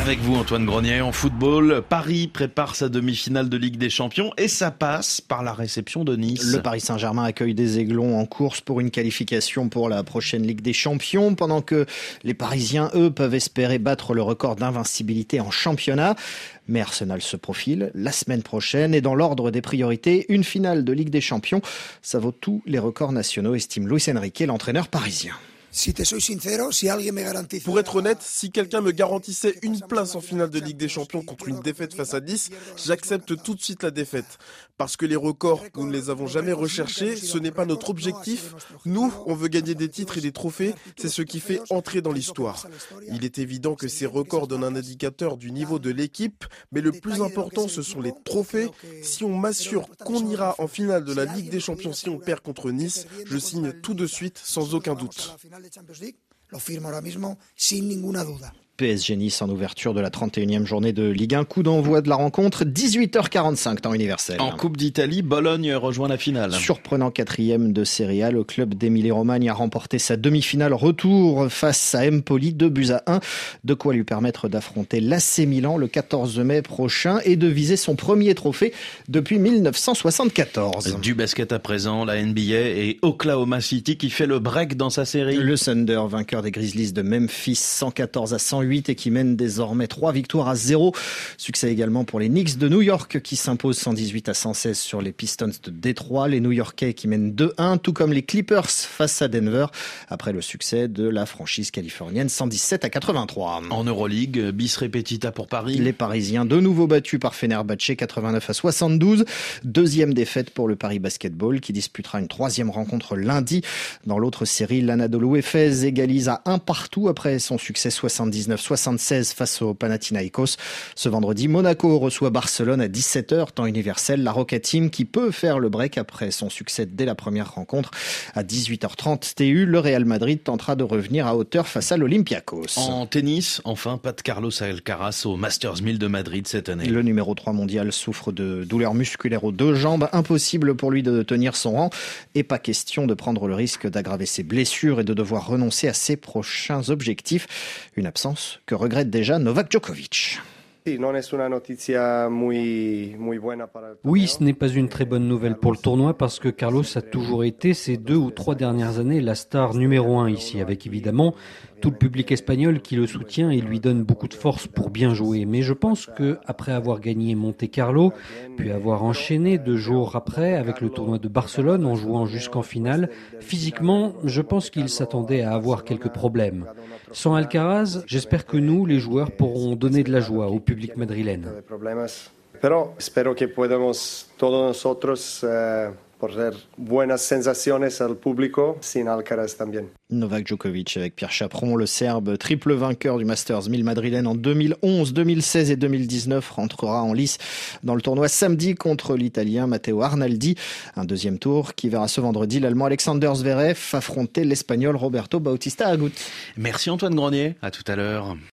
Avec vous Antoine Grenier, en football, Paris prépare sa demi-finale de Ligue des Champions et ça passe par la réception de Nice. Le Paris Saint-Germain accueille des Aiglons en course pour une qualification pour la prochaine Ligue des Champions, pendant que les Parisiens, eux, peuvent espérer battre le record d'invincibilité en championnat. Mais Arsenal se profile la semaine prochaine et dans l'ordre des priorités, une finale de Ligue des Champions. Ça vaut tous les records nationaux, estime Luis Enrique, l'entraîneur parisien. Pour être honnête, si quelqu'un me garantissait une place en finale de Ligue des Champions contre une défaite face à Nice, j'accepte tout de suite la défaite. Parce que les records, nous ne les avons jamais recherchés, ce n'est pas notre objectif. Nous, on veut gagner des titres et des trophées, c'est ce qui fait entrer dans l'histoire. Il est évident que ces records donnent un indicateur du niveau de l'équipe, mais le plus important, ce sont les trophées. Si on m'assure qu'on ira en finale de la Ligue des Champions si on perd contre Nice, je signe tout de suite, sans aucun doute. PSG Nice en ouverture de la 31e journée de Ligue 1. Coup d'envoi de la rencontre, 18h45 temps universel. En Coupe d'Italie, Bologne rejoint la finale. Surprenant 4e de Serie A, le club d'Émilie-Romagne a remporté sa demi-finale retour face à Empoli, 2-1. De quoi lui permettre d'affronter l'AC Milan le 14 mai prochain et de viser son premier trophée depuis 1974. Du basket à présent, la NBA et Oklahoma City qui fait le break dans sa série. Le Thunder, vainqueur des Grizzlies de Memphis, 114-108 et qui mène désormais 3-0. Succès également pour les Knicks de New York qui s'imposent 118-116 sur les Pistons de Détroit. Les New-Yorkais qui mènent 2-1, tout comme les Clippers face à Denver après le succès de la franchise californienne 117-83. En Euroleague, bis repetita pour Paris. Les Parisiens de nouveau battus par Fenerbahçe 89-72. Deuxième défaite pour le Paris Basketball qui disputera une troisième rencontre lundi. Dans l'autre série, l'Anadolu Efes égalise à 1-1 après son succès 79-76 face au Panathinaikos. Ce vendredi, Monaco reçoit Barcelone à 17h, temps universel. La Rocket Team qui peut faire le break après son succès dès la première rencontre. À 18h30 TU, le Real Madrid tentera de revenir à hauteur face à l'Olympiakos. En tennis, enfin, pas de Carlos Alcaraz au Masters 1000 de Madrid cette année. Le numéro 3 mondial souffre de douleurs musculaires aux deux jambes. Impossible pour lui de tenir son rang et pas question de prendre le risque d'aggraver ses blessures et de devoir renoncer à ses prochains objectifs. Une absence que regrette déjà Novak Djokovic. Oui, ce n'est pas une très bonne nouvelle pour le tournoi parce que Carlos a toujours été ces 2 ou 3 dernières années la star numéro 1 ici, avec évidemment tout le public espagnol qui le soutient et lui donne beaucoup de force pour bien jouer. Mais je pense que après avoir gagné Monte-Carlo, puis avoir enchaîné 2 jours après avec le tournoi de Barcelone en jouant jusqu'en finale, physiquement, je pense qu'il s'attendait à avoir quelques problèmes. Sans Alcaraz, j'espère que nous, les joueurs, pourrons donner de la joie au public madrilène. Pero espero que podamos todos nosotros poner buenas sensaciones al público sin Alcaraz también. Novak Djokovic avec Pierre Chaperon, le Serbe, triple vainqueur du Masters 1000 madrilène en 2011, 2016 et 2019, rentrera en lice dans le tournoi samedi contre l'Italien Matteo Arnaldi. Un deuxième tour qui verra ce vendredi l'Allemand Alexander Zverev affronter l'Espagnol Roberto Bautista Agut. Merci Antoine Grenier, à tout à l'heure.